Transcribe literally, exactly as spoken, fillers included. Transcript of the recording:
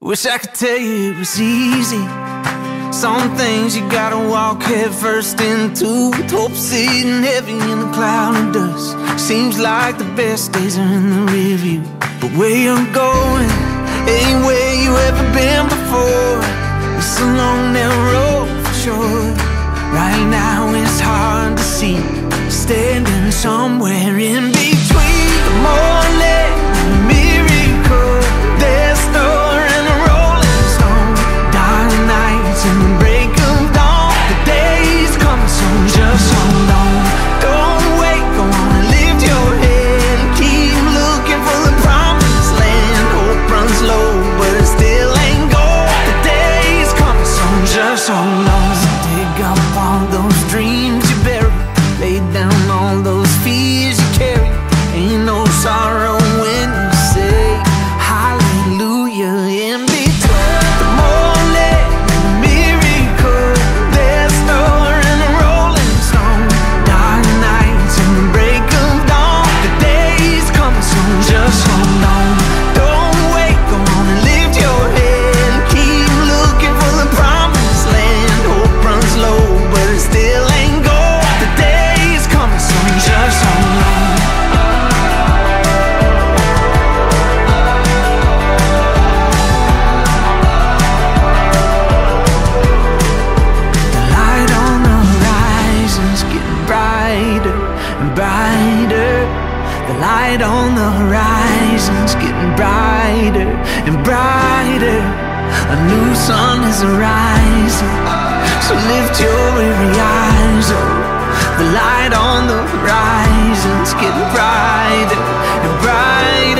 Wish I could tell you it was easy. Some things you gotta walk head first into, with hope sitting heavy in a cloud of dust. Seems like the best days are in the rearview, but where you're going ain't where you ever been before. It's a long narrow road for sure. Right now it's hard to see, standing somewhere in between the morning and the miracle. There's store and a rolling stone, dark nights and the break of dawn. The day's coming soon, just hold on. Don't wait, go on and lift your head and keep looking for the promised land. Hope runs low, but it still ain't gold. The day's coming soon, just hold on. So dig up all those dreams you buried, lay down all those fears you carry. Ain't no sorrow when you say hallelujah. In between the morning and the miracle, there's store and a rolling stone, dark nights and the break of dawn. The day's coming soon, just hold on. Don't wait, go on and lift your head and keep looking for the promised land. Hope runs low, but it still ain't gold. The day's coming soon, just hold on. Brighter and brighter, the light on the horizon's getting brighter and brighter. A new sun is rising, so lift your weary eyes up. The light on the horizon's getting brighter and brighter.